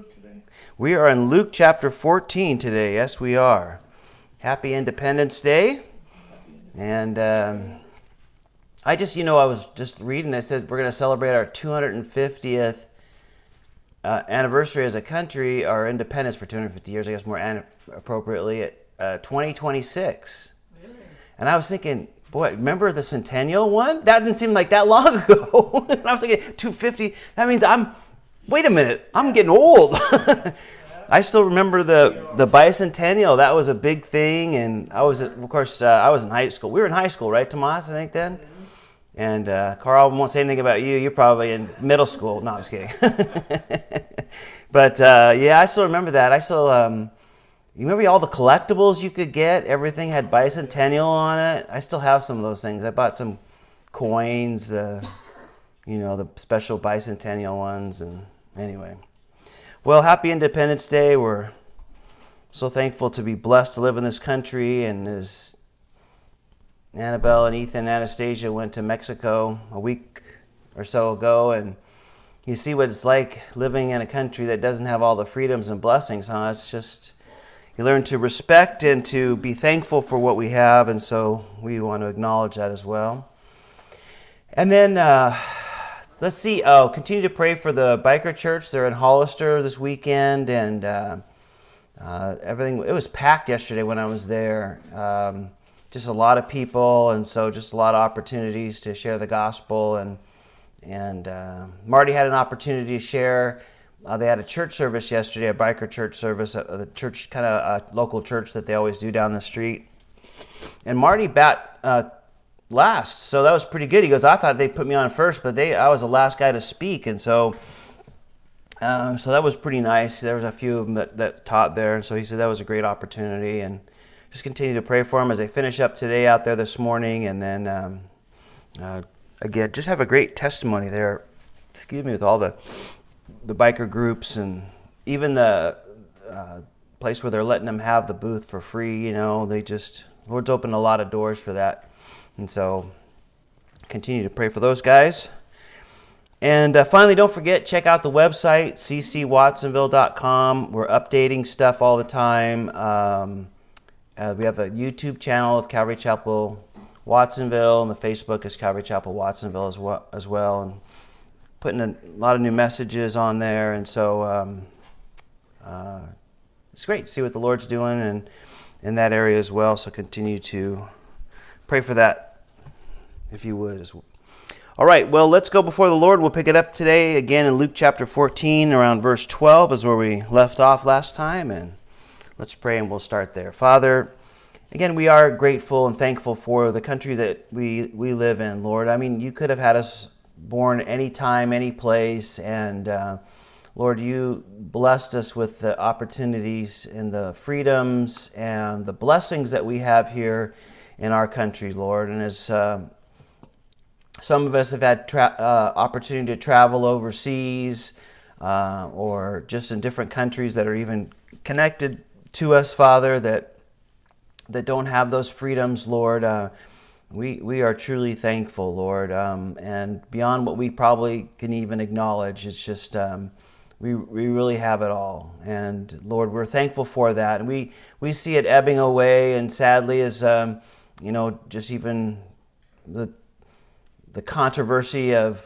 Luke today? We are in Luke chapter 14 today. Yes, we are. Happy Independence Day. And I was just reading, it said we're going to celebrate our 250th anniversary as a country, our independence for 250 years, I guess more appropriately, at 2026. Really? And I was thinking, boy, remember the Centennial one? That didn't seem like that long ago. And I was thinking, 250, that means wait a minute, I'm getting old. I still remember the bicentennial. That was a big thing. And I was in high school. We were in high school, right, Tomas, I think then? And Carl, won't say anything about you. You're probably in middle school. No, I'm just kidding. But I still remember that. I still, you remember all the collectibles you could get? Everything had bicentennial on it. I still have some of those things. I bought some coins, the special bicentennial ones. And anyway, well, happy Independence Day. We're so thankful to be blessed to live in this country. And as Annabelle and Ethan and Anastasia went to Mexico a week or so ago, and you see what it's like living in a country that doesn't have all the freedoms and blessings, huh? It's just, you learn to respect and to be thankful for what we have, and so we want to acknowledge that as well. And then, let's see, continue to pray for the biker church. They're in Hollister this weekend, and everything, it was packed yesterday when I was there. Just a lot of people, and so just a lot of opportunities to share the gospel. And Marty had an opportunity to share. They had a church service yesterday, a biker church service, the church, kind of a local church that they always do down the street. And Marty last, so that was pretty good. He goes, I thought they put me on first, but I was the last guy to speak, and so that was pretty nice. There was a few of them that taught there, and so he said that was a great opportunity, and just continue to pray for them as they finish up today out there this morning, and then again, just have a great testimony there. With all the biker groups, and even the place where they're letting them have the booth for free. Lord's opened a lot of doors for that, and so continue to pray for those guys. And finally, don't forget, check out the website, ccwatsonville.com. We're updating stuff all the time. We have a YouTube channel of Calvary Chapel Watsonville, and the Facebook is Calvary Chapel Watsonville as well, and putting a lot of new messages on there. And so it's great to see what the Lord's doing and in that area as well. So continue to pray for that, if you would as well. All right, well, let's go before the Lord. We'll pick it up today again in Luke chapter 14, around verse 12 is where we left off last time, and let's pray and we'll start there. Father, again, we are grateful and thankful for the country that we live in, Lord. I mean, you could have had us born any time, any place, and Lord, you blessed us with the opportunities and the freedoms and the blessings that we have here in our country, Lord. And as some of us have had opportunity to travel overseas or just in different countries that are even connected to us, Father, that don't have those freedoms, Lord. We are truly thankful, Lord, and beyond what we probably can even acknowledge, it's just we really have it all. And Lord, we're thankful for that, and we see it ebbing away, and sadly, as just even the controversy of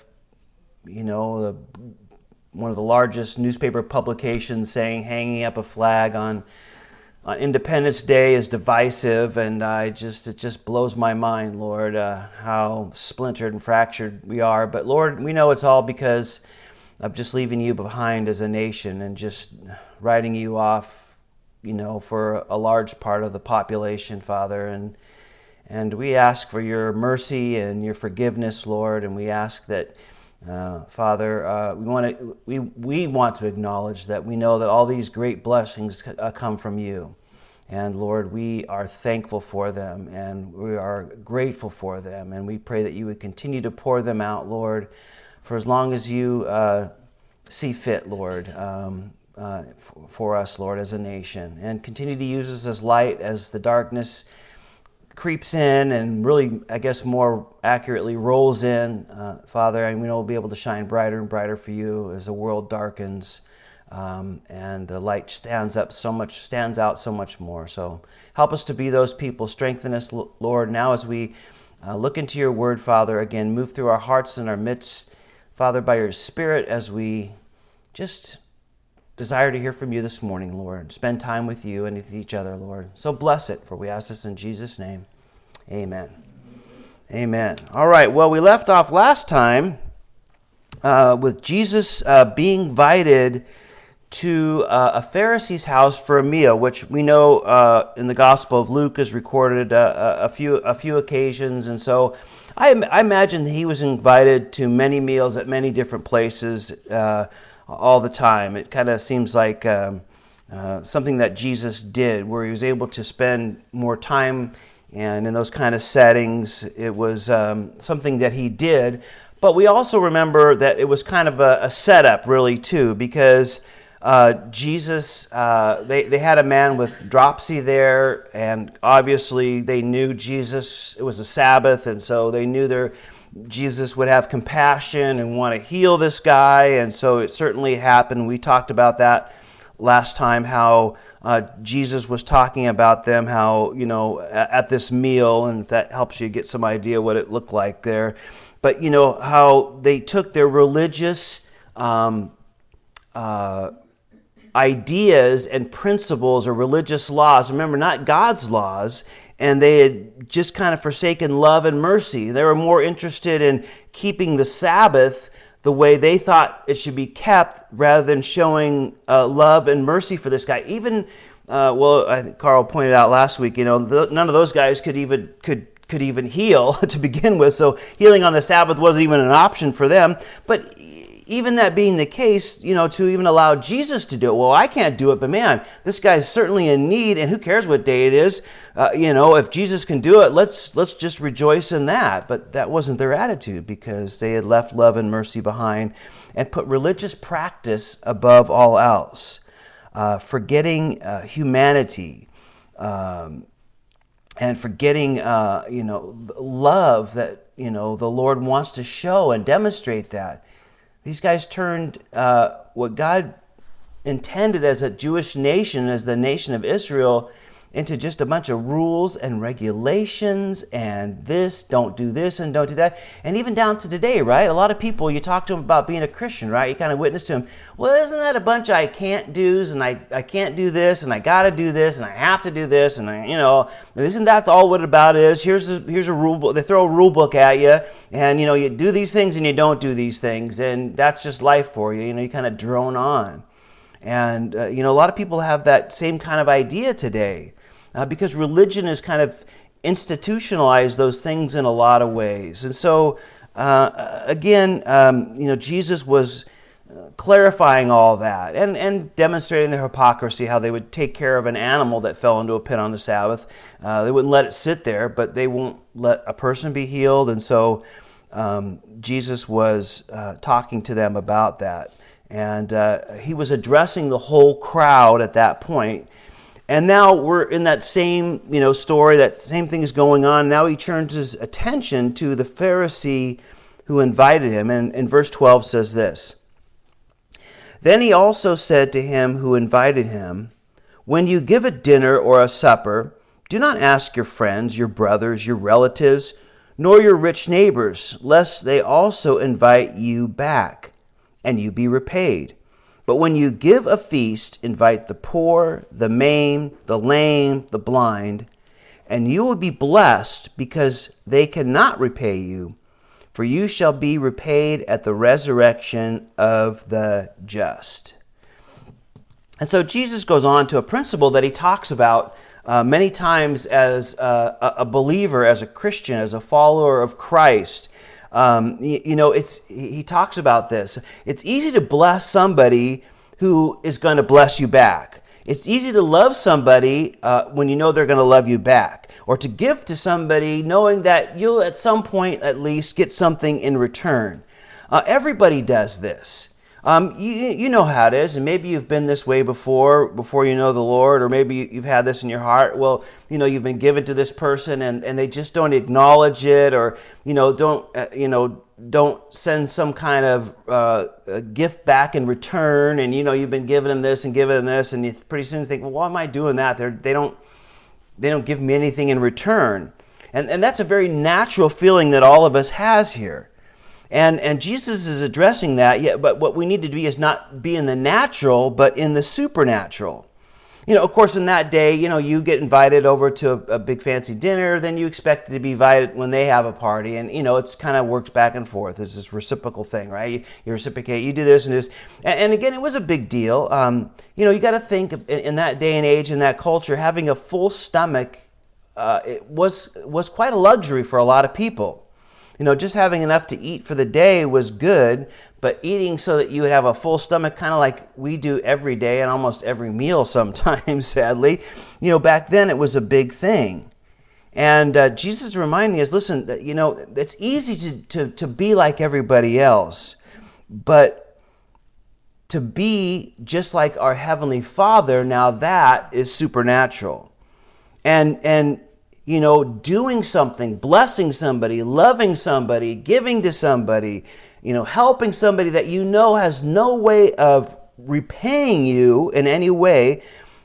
one of the largest newspaper publications saying hanging up a flag on Independence Day is divisive, and it just blows my mind, Lord, how splintered and fractured we are. But Lord, we know it's all because of just leaving you behind as a nation and just writing you off, for a large part of the population, Father. And we ask for your mercy and your forgiveness, Lord, and we ask that, Father, we want to acknowledge that we know that all these great blessings come from you. And Lord, we are thankful for them, and we are grateful for them, and we pray that you would continue to pour them out, Lord, for as long as you see fit, Lord, for us, Lord, as a nation. And continue to use us as light as the darkness creeps in and really, I guess more accurately, rolls in, Father, and we know we'll be able to shine brighter and brighter for you as the world darkens and the light stands out so much more. So help us to be those people. Strengthen us, Lord, now as we look into your word, Father. Again, move through our hearts and our midst, Father, by your Spirit, as we just desire to hear from you this morning, Lord. Spend time with you and with each other, Lord. So bless it, for we ask this in Jesus' name. Amen. Amen. All right, well, we left off last time with Jesus being invited to a Pharisee's house for a meal, which we know in the Gospel of Luke is recorded a few occasions, and so I imagine he was invited to many meals at many different places all the time. It kind of seems like something that Jesus did, where he was able to spend more time, and in those kind of settings, it was something that he did. But we also remember that it was kind of a setup, really, too, because Jesus, they had a man with dropsy there, and obviously they knew Jesus, it was a Sabbath, and so they knew Jesus would have compassion and want to heal this guy, and so it certainly happened. We talked about that last time, how Jesus was talking about them, how, at this meal, and if that helps you get some idea what it looked like there. But, how they took their religious ideas and principles or religious laws, remember, not God's laws, and they had just kind of forsaken love and mercy. They were more interested in keeping the Sabbath the way they thought it should be kept, rather than showing love and mercy for this guy. Even, I think Carl pointed out last week, none of those guys could even heal to begin with, so healing on the Sabbath wasn't even an option for them. But even that being the case, to even allow Jesus to do it, well, I can't do it, but man, this guy's certainly in need, and who cares what day it is? If Jesus can do it, let's just rejoice in that. But that wasn't their attitude, because they had left love and mercy behind and put religious practice above all else, forgetting humanity, and forgetting, love that, the Lord wants to show and demonstrate that. These guys turned what God intended as a Jewish nation, as the nation of Israel, into just a bunch of rules and regulations and this, don't do this and don't do that. And even down to today, right? A lot of people, you talk to them about being a Christian, right? You kind of witness to them, well, isn't that a bunch of I can't do's, and I can't do this, and I got to do this, and I have to do this, and isn't that all what about is? Here's a rule book. They throw a rule book at you, and you do these things and you don't do these things, and that's just life for you. You kind of drone on. And, a lot of people have that same kind of idea today. Because religion has kind of institutionalized those things in a lot of ways. And so, Jesus was clarifying all that and demonstrating their hypocrisy, how they would take care of an animal that fell into a pit on the Sabbath. They wouldn't let it sit there, but they won't let a person be healed. And so Jesus was talking to them about that. And he was addressing the whole crowd at that point. And now we're in that same, story, that same thing is going on. Now he turns his attention to the Pharisee who invited him. And in verse 12 says this, "Then he also said to him who invited him, 'When you give a dinner or a supper, do not ask your friends, your brothers, your relatives, nor your rich neighbors, lest they also invite you back, and you be repaid. But when you give a feast, invite the poor, the maimed, the lame, the blind, and you will be blessed, because they cannot repay you, for you shall be repaid at the resurrection of the just.'" And so Jesus goes on to a principle that he talks about many times as a believer, as a Christian, as a follower of Christ. He talks about this. It's easy to bless somebody who is going to bless you back. It's easy to love somebody when you know they're going to love you back, or to give to somebody knowing that you'll at some point at least get something in return. Everybody does this. You know how it is, and maybe you've been this way before you know the Lord, or maybe you've had this in your heart. Well, you've been given to this person, and they just don't acknowledge it, or don't don't send some kind of a gift back in return, and you've been giving them this and giving them this, and you pretty soon think, well, why am I doing that? They don't give me anything in return. And that's a very natural feeling that all of us has here. And Jesus is addressing that, but what we need to be is not be in the natural, but in the supernatural. Of course, in that day, you get invited over to a big fancy dinner, then you expect to be invited when they have a party, and, it's kind of works back and forth. It's this reciprocal thing, right? You reciprocate, you do this and this. And again, it was a big deal. You got to think in that day and age, in that culture, having a full stomach, it was quite a luxury for a lot of people. Just having enough to eat for the day was good, but eating so that you would have a full stomach, kind of like we do every day and almost every meal sometimes, sadly, back then it was a big thing. And Jesus is reminding us, listen, that, it's easy to be like everybody else, but to be just like our Heavenly Father, now that is supernatural. And doing something, blessing somebody, loving somebody, giving to somebody, helping somebody that has no way of repaying you in any way.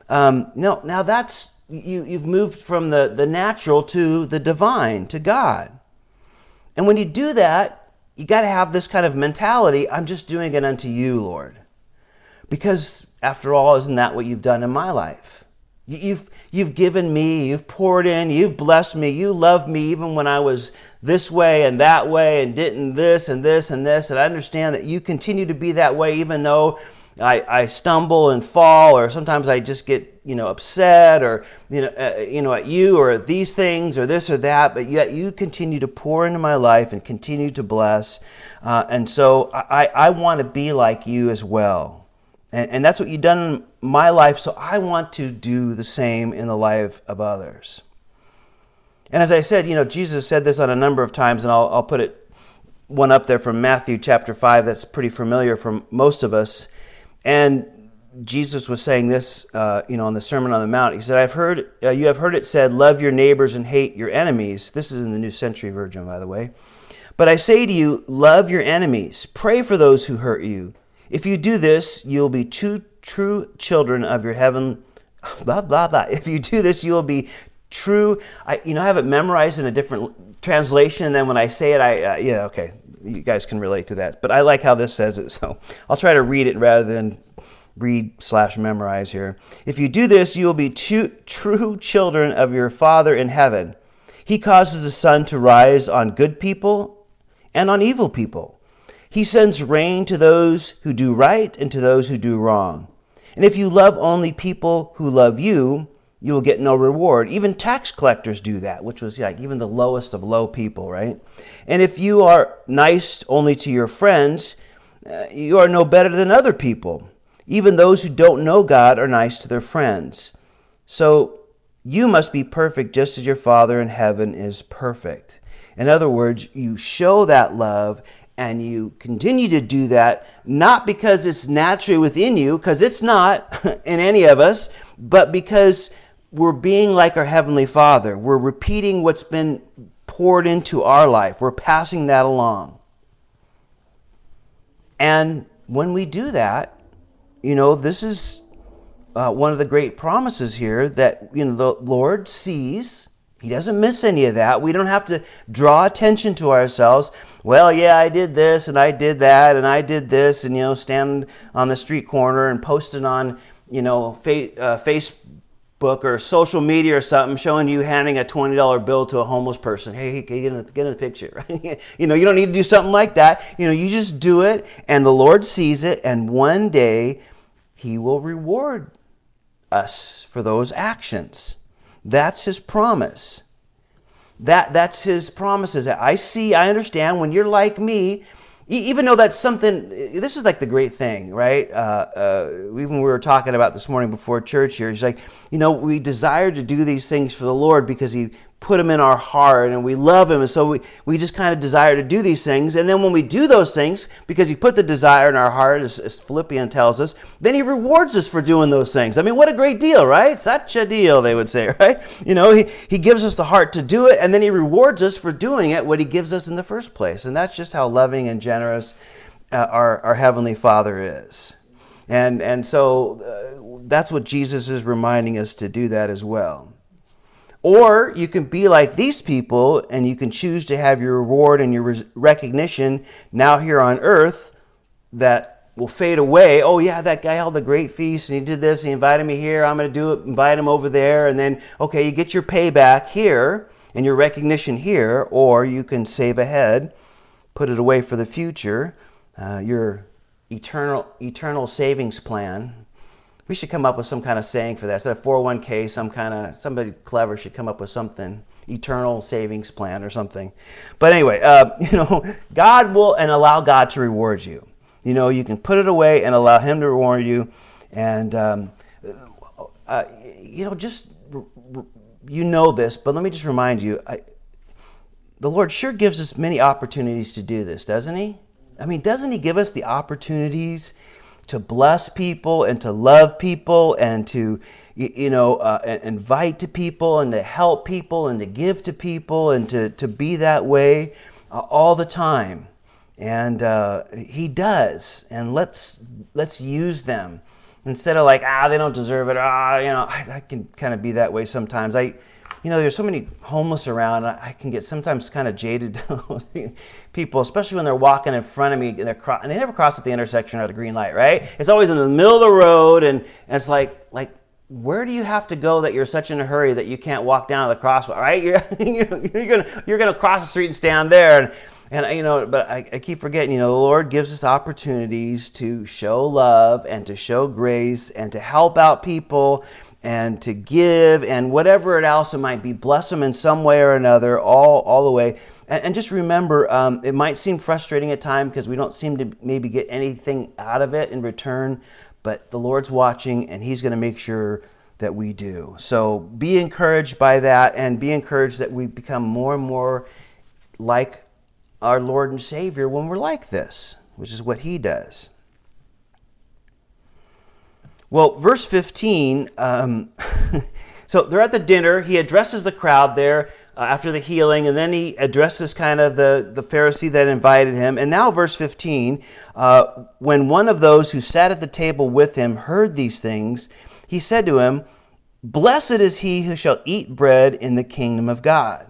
Now that's, you've moved from the natural to the divine, to God. And when you do that, you got to have this kind of mentality, I'm just doing it unto you, Lord. Because after all, isn't that what you've done in my life? You've given me, you've poured in, you've blessed me, you loved me even when I was this way and that way and didn't this and this and this. And I understand that you continue to be that way even though I stumble and fall, or sometimes I just get upset, or at you or at these things or this or that. But yet you continue to pour into my life and continue to bless, and so I want to be like you as well. And that's what you've done in my life, so I want to do the same in the life of others. And as I said, Jesus said this on a number of times, and I'll put it one up there from Matthew chapter 5 that's pretty familiar for most of us. And Jesus was saying this, on the Sermon on the Mount. He said, you have heard it said, love your neighbors and hate your enemies. This is in the New Century Version, by the way. But I say to you, love your enemies. Pray for those who hurt you. If you do this, you'll be true children of your heaven. Blah, blah, blah. If you do this, you'll be true. I have it memorized in a different translation, and then when I say it, okay, you guys can relate to that. But I like how this says it, so I'll try to read it rather than read/memorize here. If you do this, you will be true children of your Father in heaven. He causes the sun to rise on good people and on evil people. He sends rain to those who do right and to those who do wrong. And if you love only people who love you, you will get no reward. Even tax collectors do that, which was like even the lowest of low people, right? And if you are nice only to your friends, you are no better than other people. Even those who don't know God are nice to their friends. So you must be perfect just as your Father in heaven is perfect. In other words, you show that love and you continue to do that, not because it's naturally within you, because it's not in any of us, but because we're being like our Heavenly Father. We're repeating what's been poured into our life. We're passing that along. And when we do that, this is one of the great promises here that, the Lord sees. He doesn't miss any of that. We don't have to draw attention to ourselves. Well, yeah, I did this and I did that and I did this, and, stand on the street corner and post it on, Facebook or social media or something, showing you handing a $20 bill to a homeless person. Hey, get in the picture. Right? You don't need to do something like that. You just do it, and the Lord sees it, and one day He will reward us for those actions. That's His promise. That's His promises. I understand when you're like me, even though that's something, this is like the great thing, right? Even we were talking about this morning before church here, it's like, we desire to do these things for the Lord because He put him in our heart and we love him. And so we just kind of desire to do these things. And then when we do those things, because he put the desire in our heart, as Philippians tells us, then he rewards us for doing those things. I mean, what a great deal, right? Such a deal, they would say, right? You know, he gives us the heart to do it, and then he rewards us for doing it, what he gives us in the first place. And that's just how loving and generous our Heavenly Father is. And so that's what Jesus is reminding us to do that as well. Or you can be like these people and you can choose to have your reward and your recognition now here on earth that will fade away. Oh yeah, that guy held a great feast and he did this, he invited me here, I'm going to do it, invite him over there. And then, okay, you get your payback here and your recognition here. Or you can save ahead, put it away for the future, your eternal savings plan. We should come up with some kind of saying for that. Instead of 401k, somebody clever should come up with something, eternal savings plan or something. But anyway, God will, and allow God to reward you. You know, you can put it away and allow him to reward you. And, you know this, but let me just remind you, the Lord sure gives us many opportunities to do this, doesn't he? I mean, doesn't he give us the opportunities to bless people and to love people and to, invite to people and to help people and to give to people and to be that way all the time? And he does. And let's use them instead of like, they don't deserve it. I can kind of be that way sometimes. There's so many homeless around. I can get sometimes kind of jaded people, especially when they're walking in front of me and they never cross at the intersection or the green light, right? It's always in the middle of the road, and it's like where do you have to go that you're such in a hurry that you can't walk down to the crosswalk, right? You're gonna cross the street and stand there, but I keep forgetting. The Lord gives us opportunities to show love and to show grace and to help out people and to give and whatever else it might be. Bless them in some way or another, all the way. And just remember, it might seem frustrating at times because we don't seem to maybe get anything out of it in return, but the Lord's watching and he's going to make sure that we do. So be encouraged by that, and be encouraged that we become more and more like our Lord and Savior when we're like this, which is what he does. Well, verse 15, so they're at the dinner. He addresses the crowd there after the healing, and then he addresses kind of the Pharisee that invited him. And now verse 15, when one of those who sat at the table with him heard these things, he said to him, "Blessed is he who shall eat bread in the kingdom of God."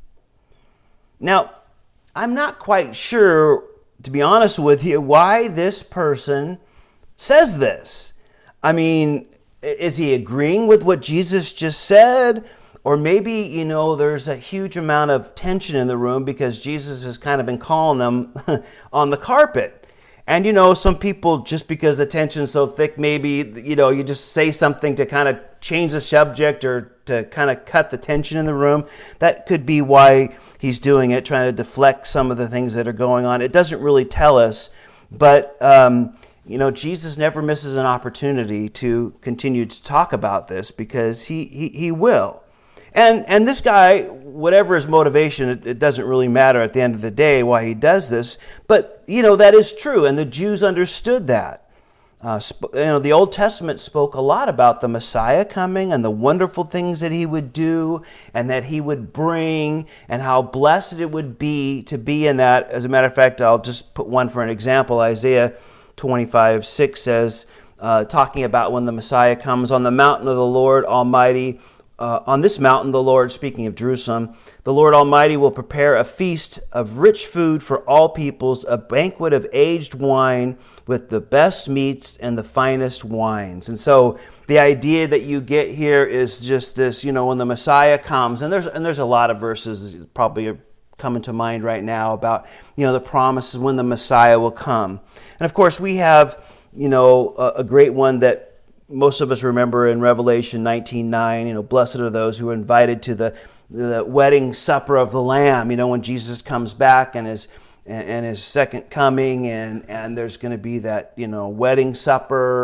Now, I'm not quite sure, to be honest with you, why this person says this. I mean, is he agreeing with what Jesus just said? Or maybe, there's a huge amount of tension in the room because Jesus has kind of been calling them on the carpet. And, some people, just because the tension's so thick, maybe, you just say something to kind of change the subject or to kind of cut the tension in the room. That could be why he's doing it, trying to deflect some of the things that are going on. It doesn't really tell us, but Jesus never misses an opportunity to continue to talk about this because he will. And this guy, whatever his motivation, it doesn't really matter at the end of the day why he does this. But, that is true, and the Jews understood that. The Old Testament spoke a lot about the Messiah coming and the wonderful things that he would do and that he would bring and how blessed it would be to be in that. As a matter of fact, I'll just put one for an example. Isaiah 25:6 says, talking about when the Messiah comes, on the mountain of the Lord Almighty, on this mountain, the Lord, speaking of Jerusalem, the Lord Almighty will prepare a feast of rich food for all peoples, a banquet of aged wine with the best meats and the finest wines. And so the idea that you get here is just this, when the Messiah comes, and there's a lot of verses probably coming to mind right now about, the promises when the Messiah will come. And of course, we have, a great one that most of us remember in Revelation 19:9, blessed are those who are invited to the wedding supper of the Lamb, when Jesus comes back and his second coming, and there's going to be that, wedding supper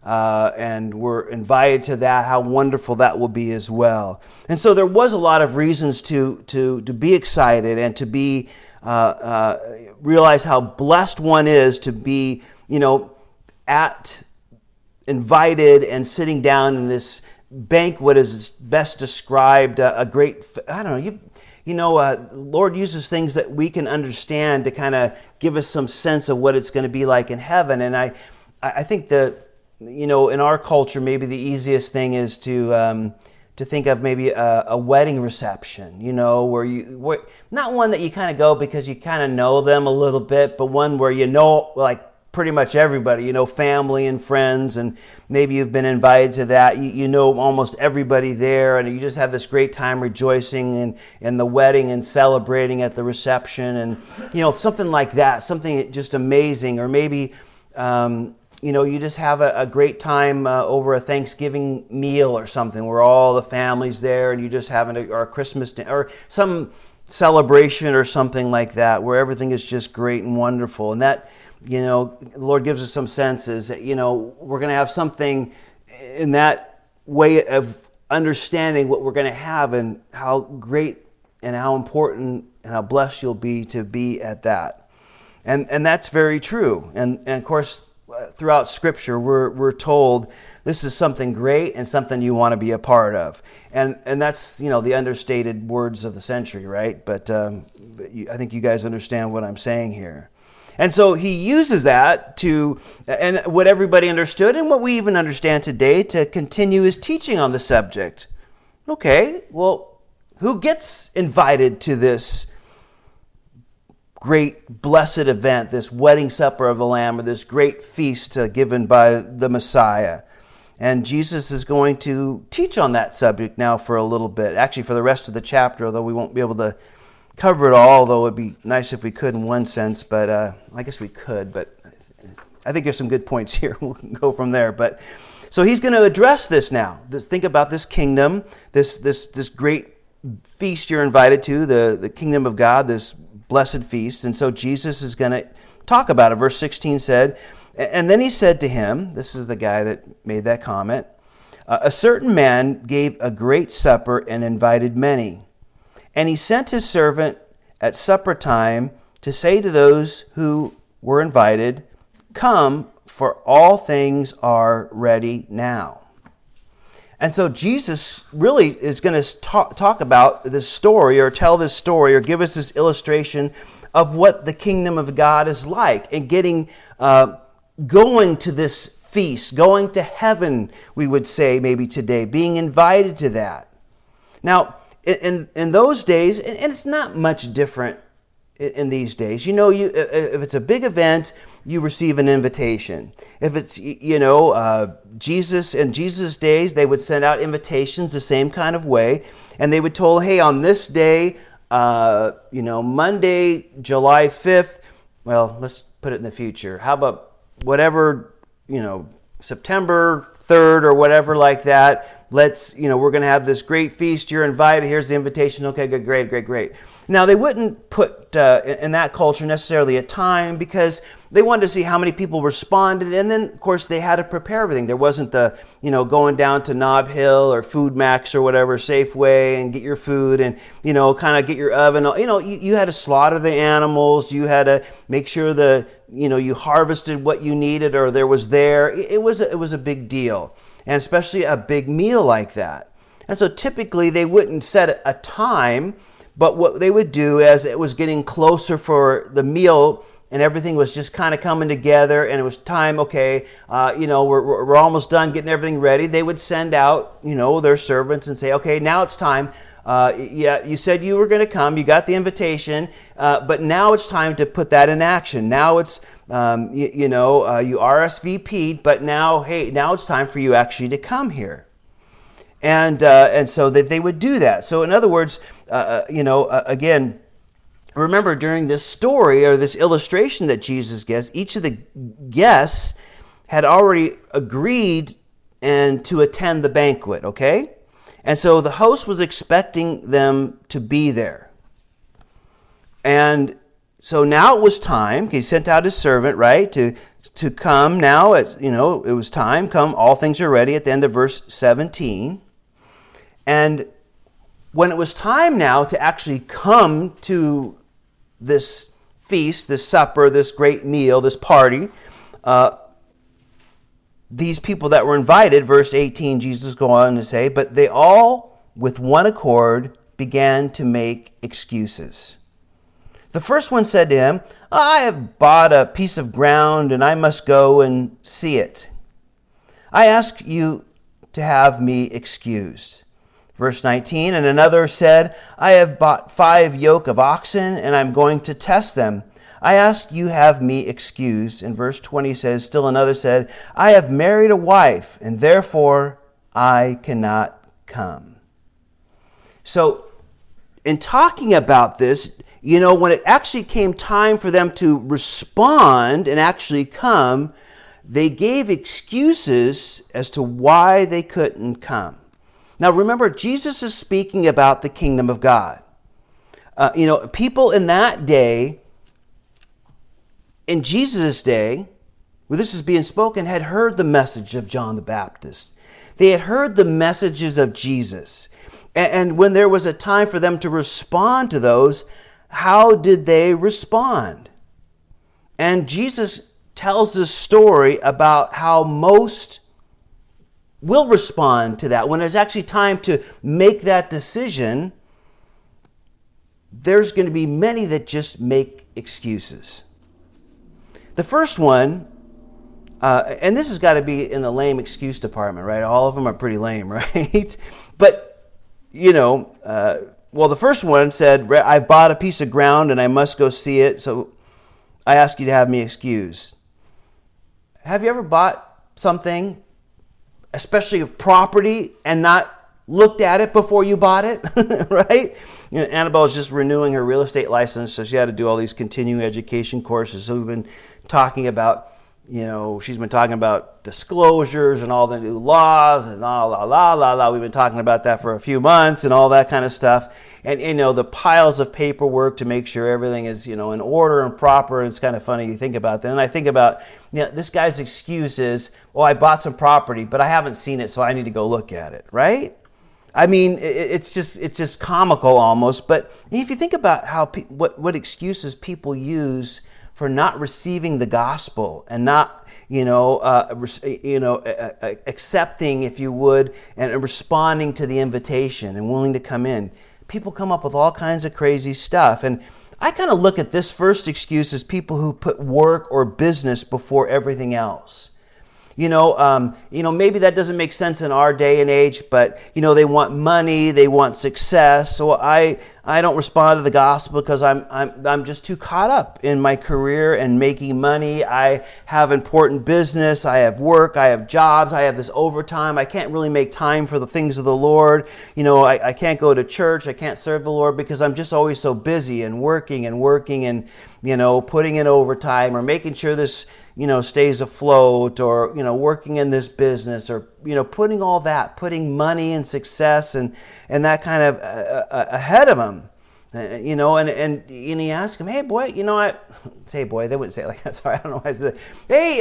and we're invited to that, how wonderful that will be as well. And so there was a lot of reasons to be excited and to be realize how blessed one is to be, invited and sitting down in this banquet is best described a great, I don't know, Lord uses things that we can understand to kind of give us some sense of what it's going to be like in heaven. And I think that, in our culture, maybe the easiest thing is to think of maybe a wedding reception, where not one that you kind of go because you kind of know them a little bit, but one where like pretty much everybody, family and friends, and maybe you've been invited to that. You know almost everybody there, and you just have this great time rejoicing in the wedding and celebrating at the reception, and something like that, something just amazing. Or maybe you just have a great time over a Thanksgiving meal or something where all the family's there, and you just having or a Christmas dinner or some celebration or something like that where everything is just great and wonderful. And that, the Lord gives us some senses that, we're going to have something in that way of understanding what we're going to have and how great and how important and how blessed you'll be to be at that. And that's very true. And of course, throughout Scripture, we're told this is something great and something you want to be a part of. And that's, the understated words of the century, right? But I think you guys understand what I'm saying here. And so he uses that and what everybody understood and what we even understand today, to continue his teaching on the subject. Okay, well, who gets invited to this great blessed event, this wedding supper of the Lamb, or this great feast given by the Messiah? And Jesus is going to teach on that subject now for a little bit, actually for the rest of the chapter, although we won't be able to cover it all, although it'd be nice if we could in one sense, but I guess we could, but I think there's some good points here. We'll go from there. But so he's going to address this now. Think about this kingdom, this great feast you're invited to, the kingdom of God, this blessed feast. And so Jesus is going to talk about it. Verse 16 said, and then he said to him, this is the guy that made that comment, a certain man gave a great supper and invited many. And he sent his servant at supper time to say to those who were invited, "Come, for all things are ready now." And so Jesus really is going to talk about this story, or tell this story, or give us this illustration of what the kingdom of God is like, and getting going to this feast, going to heaven, we would say maybe today, being invited to that. Now, in those days, and it's not much different in these days, if it's a big event, you receive an invitation. If it's, Jesus, in Jesus' days, they would send out invitations the same kind of way, and they would tell, hey, on this day, Monday, July 5th, well, let's put it in the future. How about whatever, September 3rd or whatever like that. We're going to have this great feast. You're invited. Here's the invitation. Okay, good, great. Now, they wouldn't put in that culture necessarily a time, because they wanted to see how many people responded. And then, of course, they had to prepare everything. There wasn't the, going down to Nob Hill or Food Max or whatever, Safeway, and get your food and, kind of get your oven. You had to slaughter the animals. You had to make sure you harvested what you needed or there was there. It was a big deal, and especially a big meal like that. And so typically they wouldn't set a time, but what they would do as it was getting closer for the meal and everything was just kind of coming together and it was time, okay, we're almost done getting everything ready, they would send out, their servants and say, okay, now it's time. You said you were going to come, you got the invitation, but now it's time to put that in action. Now it's, you RSVP'd, but now it's time for you actually to come here. And so that they would do that. So in other words, again, remember during this story or this illustration that Jesus gives, each of the guests had already agreed and to attend the banquet, okay? And so the host was expecting them to be there. And So now it was time. He sent out his servant, right, to come now. As you know, it was time. Come, all things are ready at the end of verse 17. And when it was time now to actually come to this feast, this supper, this great meal, this party, these people that were invited, verse 18, Jesus goes on to say, but they all, with one accord, began to make excuses. The first one said to him, I have bought a piece of ground and I must go and see it. I ask you to have me excused. Verse 19, and another said, I have bought 5 yoke of oxen and I'm going to test them. I ask you have me excused. And verse 20 says, still another said, I have married a wife and therefore I cannot come. So in talking about this, you know, when it actually came time for them to respond and actually come, they gave excuses as to why they couldn't come. Now remember, Jesus is speaking about the kingdom of God. People in that day, in Jesus' day, where this is being spoken, had heard the message of John the Baptist. They had heard the messages of Jesus. And when there was a time for them to respond to those, how did they respond? And Jesus tells this story about how most will respond to that. When it's actually time to make that decision, there's going to be many that just make excuses. The first one, and this has got to be in the lame excuse department, right? All of them are pretty lame, right? But, the first one said, I've bought a piece of ground and I must go see it, so I ask you to have me excused. Have you ever bought something, especially a property, and not looked at it before you bought it, right? Annabelle is just renewing her real estate license, so she had to do all these continuing education courses. So we've been talking about, she's been talking about disclosures and all the new laws and la. We've been talking about that for a few months and all that kind of stuff. And, the piles of paperwork to make sure everything is, in order and proper. And it's kind of funny you think about that. And I think about, this guy's excuse is, I bought some property, but I haven't seen it, so I need to go look at it, right? I mean, it's just comical almost. But if you think about how what excuses people use for not receiving the gospel and not, accepting, if you would, and responding to the invitation and willing to come in, people come up with all kinds of crazy stuff. And I kind of look at this first excuse as people who put work or business before everything else. Maybe that doesn't make sense in our day and age, but, they want money, they want success. So I don't respond to the gospel because I'm just too caught up in my career and making money. I have important business, I have work, I have jobs, I have this overtime. I can't really make time for the things of the Lord. I can't go to church, I can't serve the Lord because I'm just always so busy and working and, putting in overtime or making sure this stays afloat or, working in this business or, putting money and success and that kind of ahead of them, and you ask them, hey, boy, say, boy, they wouldn't say it like that. Sorry, I don't know why I said that. Hey,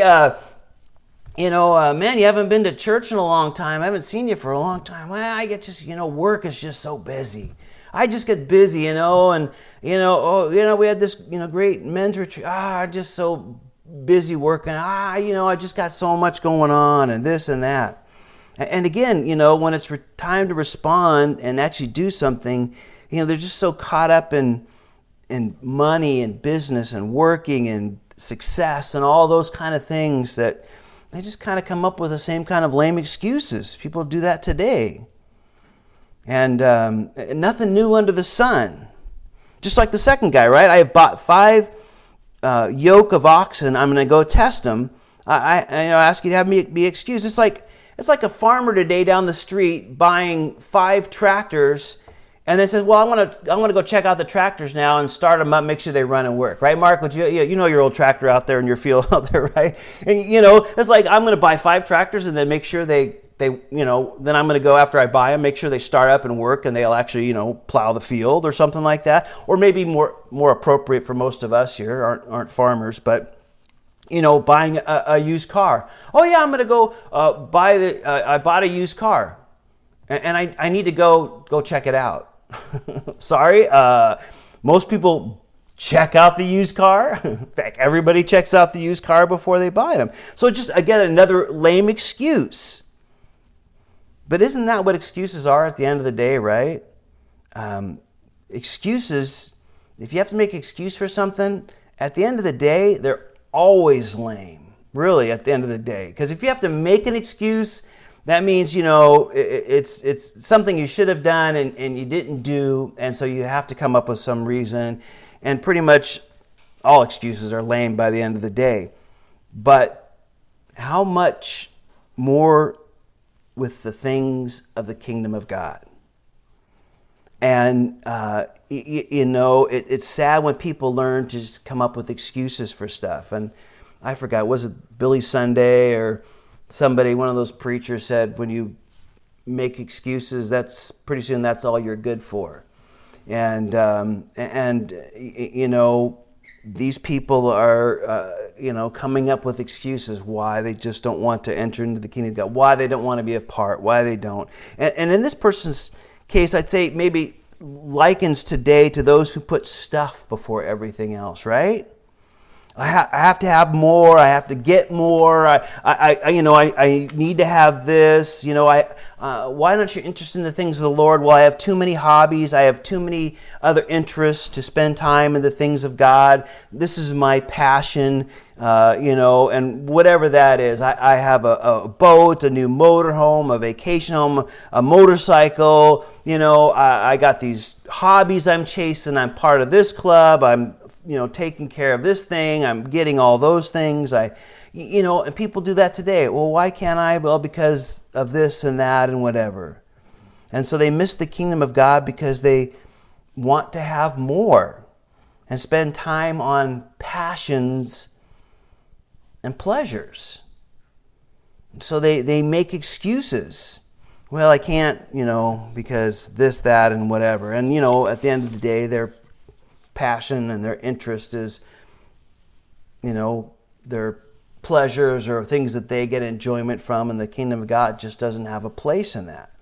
man, you haven't been to church in a long time. I haven't seen you for a long time. Well, I get just, work is just so busy. I just get busy, we had this, great men's retreat. I'm just so busy working. I just got so much going on and this and that. And again, when it's time to respond and actually do something, they're just so caught up in money and business and working and success and all those kind of things that they just kind of come up with the same kind of lame excuses. People do that today. And nothing new under the sun. Just like the second guy, right? I have bought 5 yoke of oxen. I'm going to go test them. I ask you to have me be excused. It's like a farmer today down the street buying 5 tractors, and then says, "Well, I want to go check out the tractors now and start them up, make sure they run and work." Right, Mark? Would you your old tractor out there in your field out there, right? And it's like I'm going to buy 5 tractors and then make sure they then I'm going to go after I buy them, make sure they start up and work and they'll actually, plow the field or something like that. Or maybe more appropriate for most of us here aren't farmers, but buying a used car. Oh yeah, I'm going to go I bought a used car and I need to go check it out. Sorry, most people check out the used car. In fact, everybody checks out the used car before they buy them. So just, again, another lame excuse. But isn't that what excuses are at the end of the day, right? Excuses, if you have to make an excuse for something, at the end of the day, they're always lame, really, at the end of the day. Because if you have to make an excuse, that means, it's something you should have done and you didn't do, and so you have to come up with some reason. And pretty much all excuses are lame by the end of the day. But how much more with the things of the kingdom of God? And, it's sad when people learn to just come up with excuses for stuff. And I forgot, was it Billy Sunday or somebody, one of those preachers said, when you make excuses, that's pretty soon that's all you're good for. And these people are, coming up with excuses why they just don't want to enter into the kingdom of God, why they don't want to be a part, why they don't. And in this person's case, I'd say maybe likens today to those who put stuff before everything else, right? I have to have more. I have to get more. I need to have this. Why don't you interested in the things of the Lord? Well, I have too many hobbies. I have too many other interests to spend time in the things of God. This is my passion, and whatever that is. I have a boat, a new motorhome, a vacation home, a motorcycle. I got these hobbies I'm chasing. I'm part of this club. I'm taking care of this thing, I'm getting all those things. And people do that today. Well, why can't I? Well, because of this and that and whatever. And so they miss the kingdom of God because they want to have more and spend time on passions and pleasures. So they make excuses. Well, I can't, because this, that, and whatever. And, at the end of the day, they're passion and their interest is, their pleasures or things that they get enjoyment from, and the kingdom of God just doesn't have a place in that.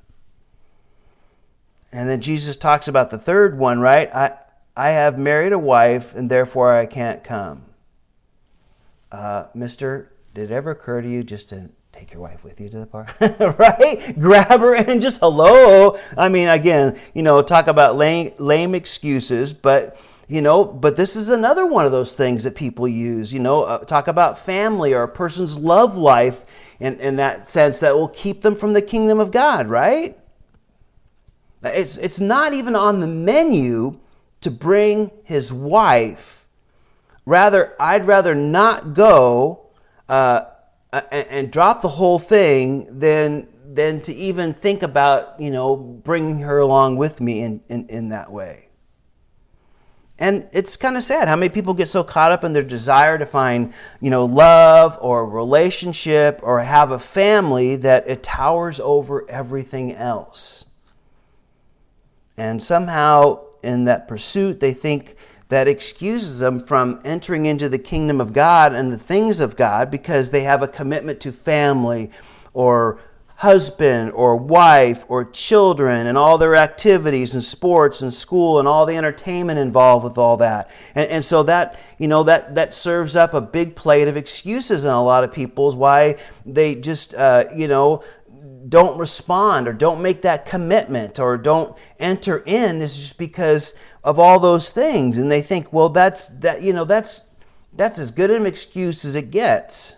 And then Jesus talks about the third one, right? I have married a wife and therefore I can't come. Mister, did it ever occur to you just to take your wife with you to the party? Right? Grab her and just hello. I mean, again, talk about lame excuses, but this is another one of those things that people use, talk about family or a person's love life in that sense that will keep them from the kingdom of God, right? It's not even on the menu to bring his wife. I'd rather not go and drop the whole thing than to even think about, bringing her along with me in that way. And it's kind of sad how many people get so caught up in their desire to find, love or a relationship or have a family that it towers over everything else. And somehow in that pursuit, they think that excuses them from entering into the kingdom of God and the things of God because they have a commitment to family or husband or wife or children and all their activities and sports and school and all the entertainment involved with all that. And so that, that serves up a big plate of excuses in a lot of people's why they just, don't respond or don't make that commitment or don't enter in is just because of all those things. And they think, well, that's as good an excuse as it gets.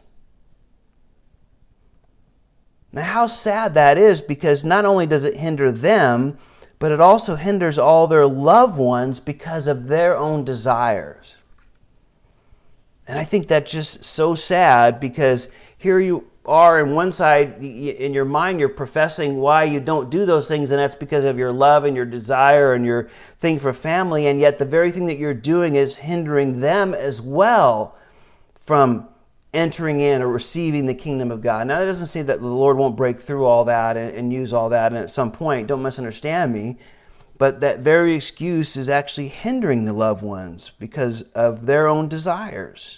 Now, how sad that is, because not only does it hinder them, but it also hinders all their loved ones because of their own desires. And I think that's just so sad, because here you are on one side, in your mind, you're professing why you don't do those things, and that's because of your love and your desire and your thing for family, and yet the very thing that you're doing is hindering them as well from entering in or receiving the kingdom of God. Now, that doesn't say that the Lord won't break through all that and use all that, and at some point, don't misunderstand me, but that very excuse is actually hindering the loved ones because of their own desires.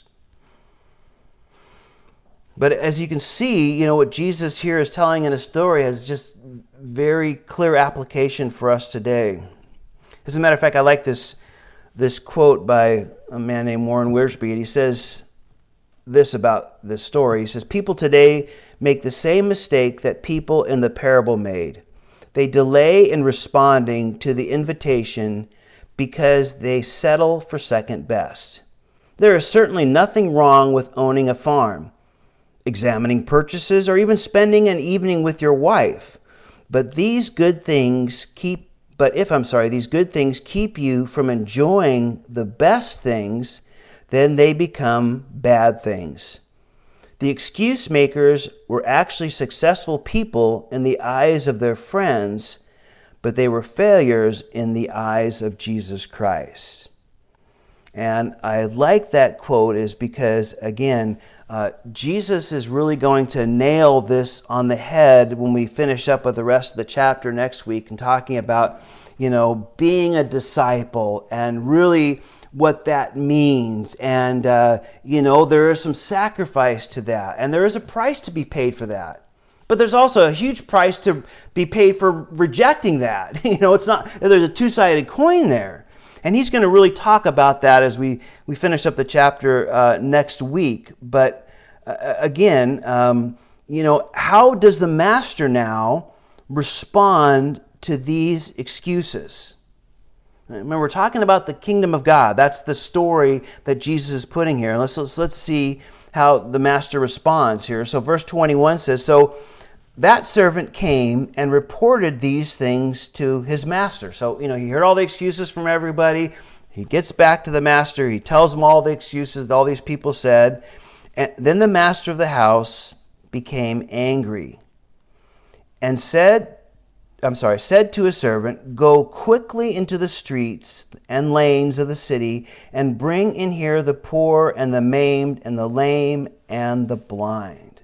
But as you can see, what Jesus here is telling in a story has just very clear application for us today. As a matter of fact, I like this quote by a man named Warren Wiersbe. He says this about this story. He says, "People today make the same mistake that people in the parable made. They delay in responding to the invitation because they settle for second best. There is certainly nothing wrong with owning a farm, examining purchases, or even spending an evening with your wife. But these good things keep you from enjoying the best things, then they become bad things. The excuse makers were actually successful people in the eyes of their friends, but they were failures in the eyes of Jesus Christ." And I like that quote is because, again, Jesus is really going to nail this on the head when we finish up with the rest of the chapter next week and talking about, being a disciple and really what that means. And, there is some sacrifice to that. And there is a price to be paid for that. But there's also a huge price to be paid for rejecting that. It's not, there's a two-sided coin there. And he's going to really talk about that as we finish up the chapter next week. But again, how does the master now respond to these excuses? Remember, we're talking about the kingdom of God. That's the story that Jesus is putting here. Let's see how the master responds here. So verse 21 says, "So that servant came and reported these things to his master." So, he heard all the excuses from everybody. He gets back to the master. He tells him all the excuses that all these people said. And then the master of the house became angry and said to his servant, "Go quickly into the streets and lanes of the city and bring in here the poor and the maimed and the lame and the blind."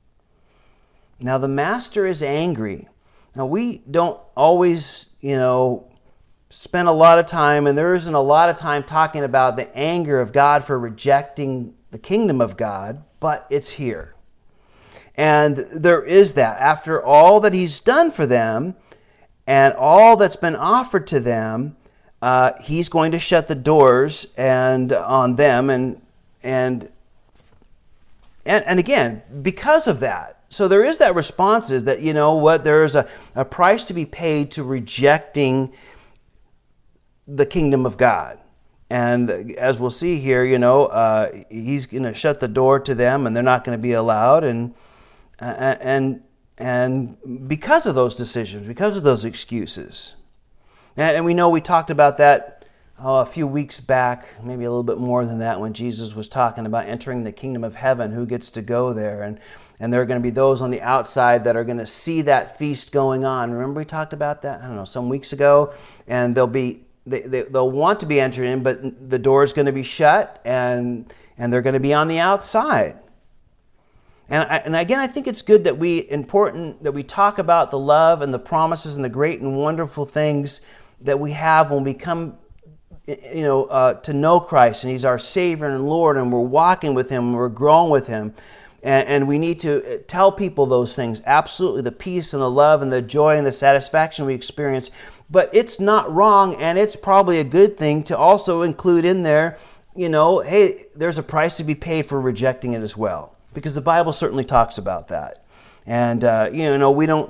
Now the master is angry. Now we don't always, spend a lot of time, and there isn't a lot of time talking about the anger of God for rejecting the kingdom of God, but it's here. And there is that. After all that he's done for them and all that's been offered to them, he's going to shut the doors and on them and again, because of that. So there is that response is that, there is a price to be paid to rejecting the kingdom of God. And as we'll see here, he's going to shut the door to them and they're not going to be allowed. And because of those decisions, because of those excuses. And we know we talked about that a few weeks back, maybe a little bit more than that, when Jesus was talking about entering the kingdom of heaven, who gets to go there. And there are going to be those on the outside that are going to see that feast going on. Remember we talked about that, some weeks ago? And they'll want to be entered in, but the door is going to be shut and they're going to be on the outside. And again, I think it's good important that we talk about the love and the promises and the great and wonderful things that we have when we come to know Christ, and he's our Savior and Lord, and we're walking with him, and we're growing with him. And we need to tell people those things. Absolutely, the peace and the love and the joy and the satisfaction we experience. But it's not wrong, and it's probably a good thing to also include in there, hey, there's a price to be paid for rejecting it as well. Because the Bible certainly talks about that. And, we don't,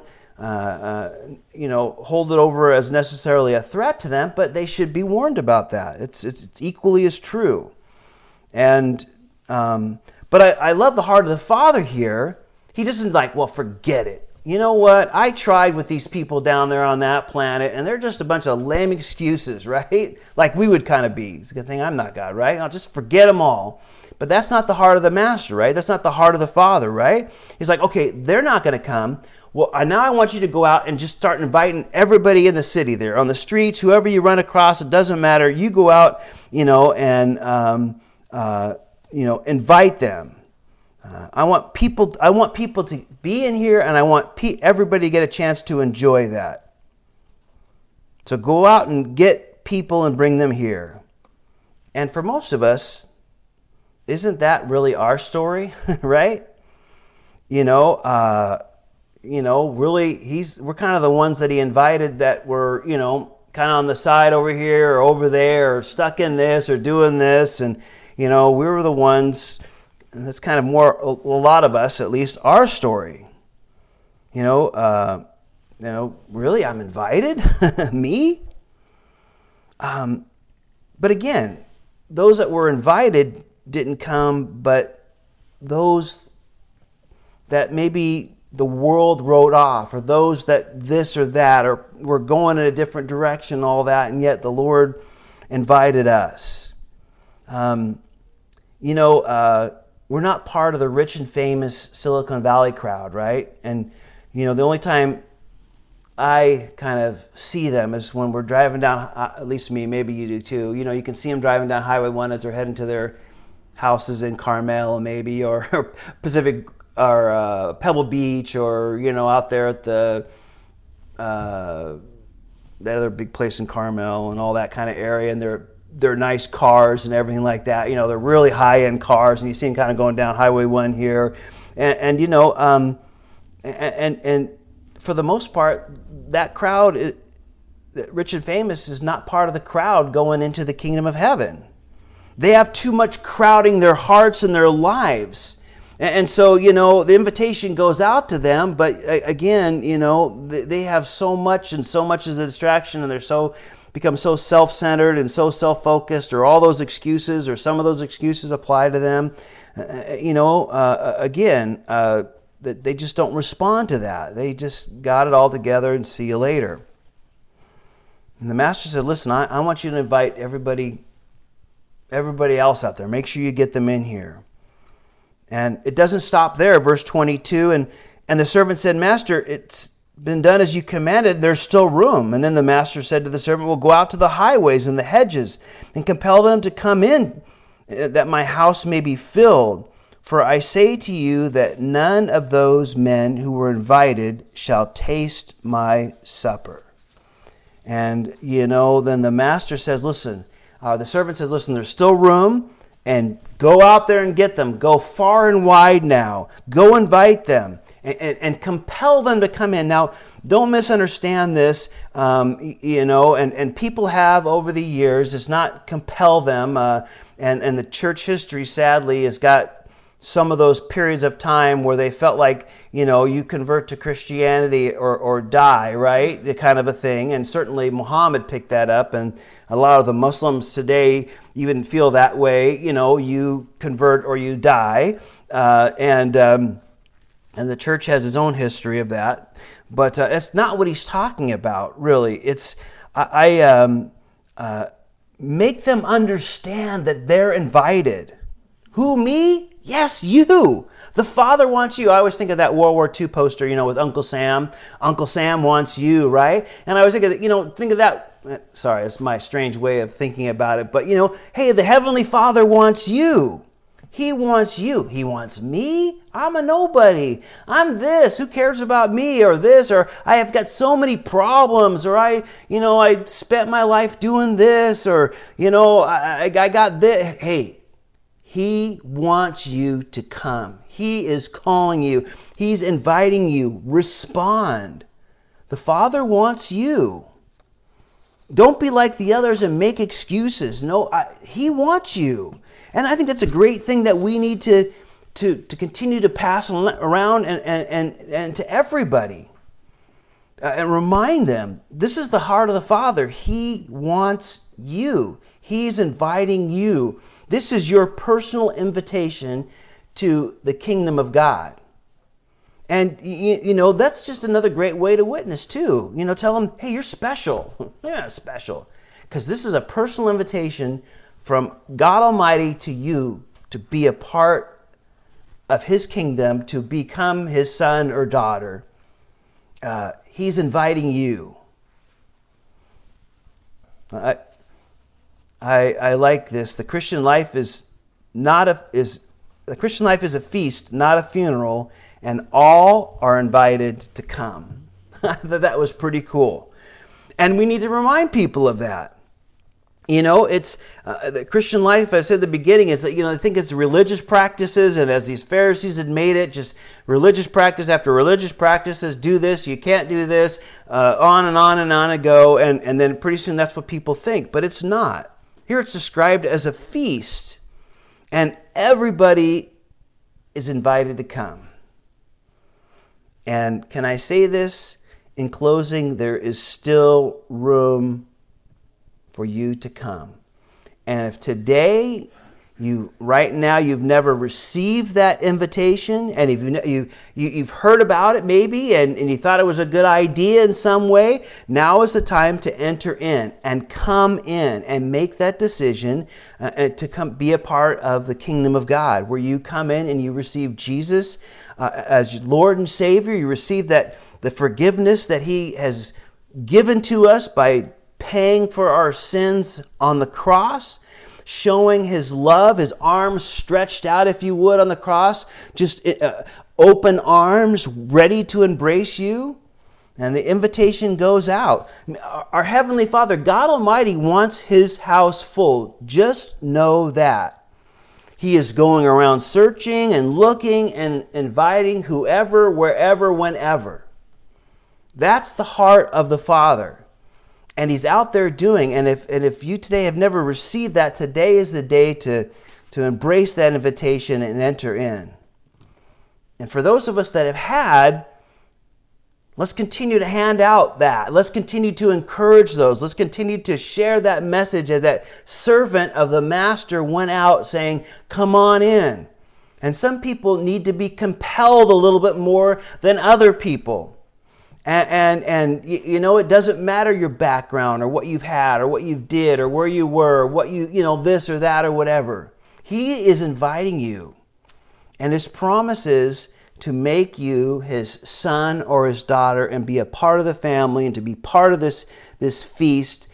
hold it over as necessarily a threat to them, but they should be warned about that. It's equally as true. And, but I love the heart of the Father here. He doesn't forget it. You know what? I tried with these people down there on that planet, and they're just a bunch of lame excuses, right? Like we would kind of be. It's a good thing I'm not God, right? I'll just forget them all. But that's not the heart of the Master, right? That's not the heart of the Father, right? He's like, okay, they're not going to come. Well, now I want you to go out and just start inviting everybody in the city there, on the streets, whoever you run across, it doesn't matter. You go out, and invite them. I want people to be in here, and I want everybody to get a chance to enjoy that. So go out and get people and bring them here. And for most of us, isn't that really our story, right? Really, we're kind of the ones that he invited that were, kind of on the side over here or over there or stuck in this or doing this. And, we were the ones, and that's kind of more, a lot of us, at least, our story. Really, I'm invited? Me? But again, those that were invited didn't come, but those that maybe the world wrote off, or those that this or that, or were going in a different direction, all that, and yet the Lord invited us. We're not part of the rich and famous Silicon Valley crowd, right? And, the only time I kind of see them is when we're driving down, at least me, maybe you do too. You can see them driving down Highway 1 as they're heading to their houses in Carmel, maybe, or Pacific, or Pebble Beach, or, out there at the other big place in Carmel and all that kind of area. And they're nice cars and everything like that. They're really high-end cars, and you see them kind of going down Highway 1 here. And for the most part, that crowd, rich and famous, is not part of the crowd going into the kingdom of heaven. They have too much crowding their hearts and their lives. And so, the invitation goes out to them, but again, they have so much, and so much is a distraction, and they're become so self-centered and so self-focused, or all those excuses, or some of those excuses apply to them. That they just don't respond to that. They just got it all together and see you later. And the master said, listen, I want you to invite everybody else out there. Make sure you get them in here. And it doesn't stop there. Verse 22, and the servant said, Master, it's been done as you commanded. There's still room. And then the master said to the servant, well, go out to the highways and the hedges and compel them to come in, that my house may be filled. For I say to you that none of those men who were invited shall taste my supper. And, then the master says, listen, the servant says, listen, there's still room, and go out there and get them. Go far and wide now. Go invite them and compel them to come in. Now, don't misunderstand this, and people have over the years, it's not compel them, and the church history, sadly, has got some of those periods of time where they felt like, you convert to Christianity or die, right? The kind of a thing. And certainly Muhammad picked that up, and a lot of the Muslims today even feel that way. You convert or you die. And the church has its own history of that. But that's not what he's talking about, really. It's make them understand that they're invited. Who, me? Yes, you. The Father wants you. I always think of that World War II poster, with Uncle Sam. Uncle Sam wants you, right? And I always think of that. Sorry, it's my strange way of thinking about it. But, hey, the Heavenly Father wants you. He wants you. He wants me. I'm a nobody. I'm this. Who cares about me or this? Or I have got so many problems. Or I spent my life doing this. Or, I got this. Hey. He wants you to come. He is calling you. He's inviting you. Respond. The Father wants you. Don't be like the others and make excuses. No, He wants you. And I think that's a great thing that we need to continue to pass around and to everybody. And remind them, this is the heart of the Father. He wants you. He's inviting you. This is your personal invitation to the kingdom of God. And, that's just another great way to witness, too. Tell them, hey, you're special. Yeah, special. Because this is a personal invitation from God Almighty to you to be a part of His kingdom, to become His son or daughter. He's inviting you. I like this. The Christian life is the Christian life is a feast, not a funeral, and all are invited to come. I thought that was pretty cool. And we need to remind people of that. You know, it's the Christian life, as I said at the beginning, is that, you know, I think it's religious practices, and as these Pharisees had made it, just religious practice after religious practices, do this, you can't do this, on and on and on it go, and then pretty soon that's what people think. But it's not. Here it's described as a feast, and everybody is invited to come. And can I say this in closing? There is still room for you to come. And if today, right now, you've never received that invitation, and if you've heard about it maybe, and you thought it was a good idea in some way, now is the time to enter in and come in and make that decision to come be a part of the kingdom of God, where you come in and you receive Jesus as Lord and Savior. You receive the forgiveness that He has given to us by paying for our sins on the cross, showing His love, His arms stretched out, if you would, on the cross, just open arms, ready to embrace you. And the invitation goes out. Our Heavenly Father, God Almighty, wants His house full. Just know that. He is going around searching and looking and inviting whoever, wherever, whenever. That's the heart of the Father. And He's out there doing. And if you today have never received that, today is the day to embrace that invitation and enter in. And for those of us that have had, let's continue to hand out that. Let's continue to encourage those. Let's continue to share that message as that servant of the Master went out saying, come on in. And some people need to be compelled a little bit more than other people. And you know, it doesn't matter your background or what you've had or what you've did or where you were, or what you know, this or that or whatever. He is inviting you. And His promise is to make you His son or His daughter and be a part of the family and to be part of this feast.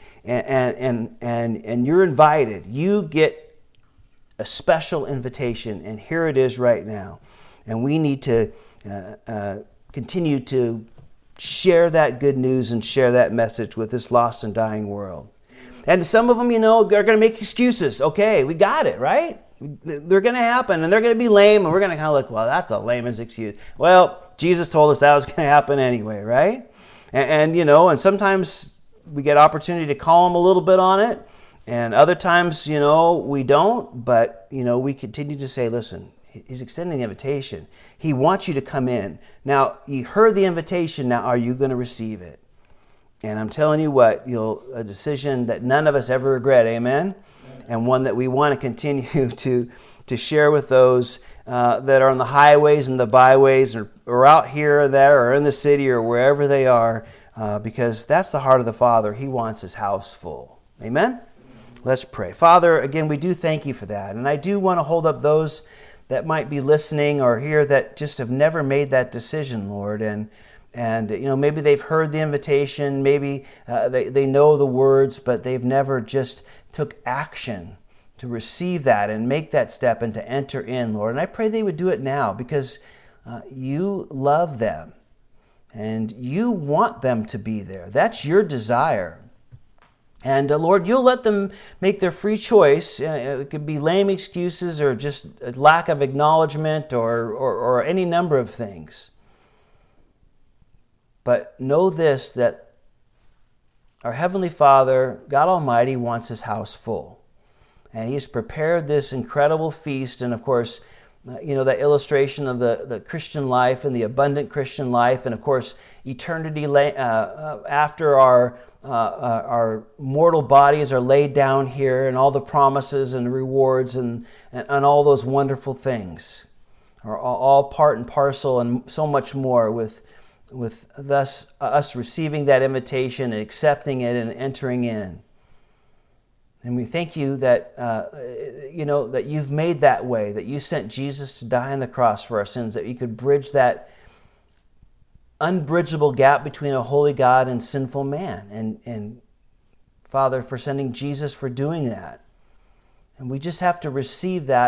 And you're invited. You get a special invitation, and here it is right now. And we need to continue to share that good news and share that message with this lost and dying world. And some of them, you know, are going to make excuses. Okay, we got it, right? They're going to happen, and they're going to be lame, and we're going to kind of look, well, that's a lamest excuse. Well, Jesus told us that was going to happen anyway, right? And you know, and sometimes we get opportunity to call them a little bit on it, and other times, you know, we don't, but, you know, we continue to say, listen, He's extending the invitation. He wants you to come in. Now, you heard the invitation. Now, are you going to receive it? And I'm telling you what, a decision that none of us ever regret, amen? And one that we want to continue to share with those that are on the highways and the byways or out here or there or in the city or wherever they are, because that's the heart of the Father. He wants His house full. Amen? Let's pray. Father, again, we do thank You for that. And I do want to hold up those that might be listening or here that just have never made that decision, Lord. And you know, maybe they've heard the invitation, maybe they know the words, but they've never just took action to receive that and make that step and to enter in, Lord. And I pray they would do it now, because You love them and You want them to be there. That's Your desire. And Lord, You'll let them make their free choice. It could be lame excuses or just a lack of acknowledgement or any number of things. But know this, that our Heavenly Father, God Almighty, wants His house full. And He's prepared this incredible feast. And of course, you know, that illustration of the Christian life and the abundant Christian life. And of course, eternity after our mortal bodies are laid down here, and all the promises and rewards and all those wonderful things are all part and parcel, and so much more with us receiving that invitation and accepting it and entering in. And we thank You that that You've made that way, that You sent Jesus to die on the cross for our sins, that You could bridge that unbridgeable gap between a holy God and sinful man. And Father, for sending Jesus for doing that. And we just have to receive that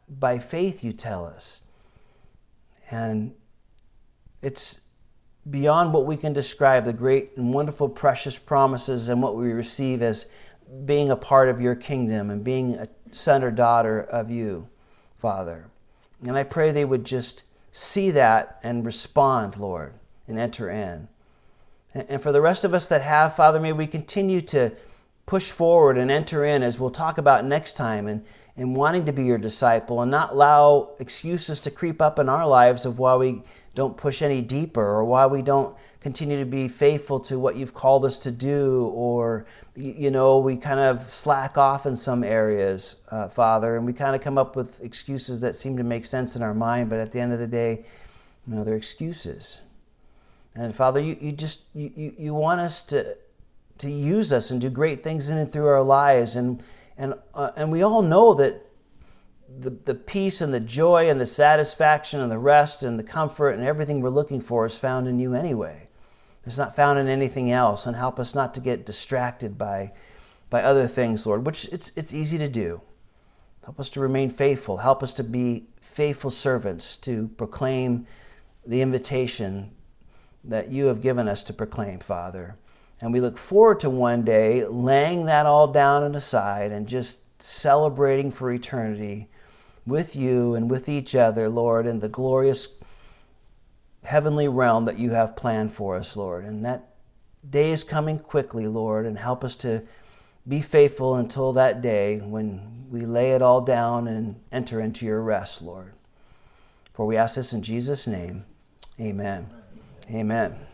by faith, you tell us. And it's beyond what we can describe, the great and wonderful, precious promises and what we receive as being a part of your kingdom and being a son or daughter of you, Father. And I pray they would just see that and respond, Lord, and enter in. And for the rest of us that have, Father, may we continue to push forward and enter in, as we'll talk about next time, and wanting to be your disciple and not allow excuses to creep up in our lives of why we don't push any deeper or why we don't continue to be faithful to what you've called us to do, or, we kind of slack off in some areas, Father, and we kind of come up with excuses that seem to make sense in our mind, but at the end of the day, they're excuses. And Father, you want us to use us and do great things in and through our lives, and we all know that the peace and the joy and the satisfaction and the rest and the comfort and everything we're looking for is found in you anyway. It's not found in anything else. And help us not to get distracted by other things, Lord, which it's easy to do. Help us to remain faithful. Help us to be faithful servants to proclaim the invitation that you have given us to proclaim, Father. And we look forward to one day laying that all down and aside and just celebrating for eternity with you and with each other, Lord, in the glorious heavenly realm that you have planned for us, Lord. And that day is coming quickly, Lord, and help us to be faithful until that day when we lay it all down and enter into your rest, Lord. For we ask this in Jesus' name. Amen. Amen.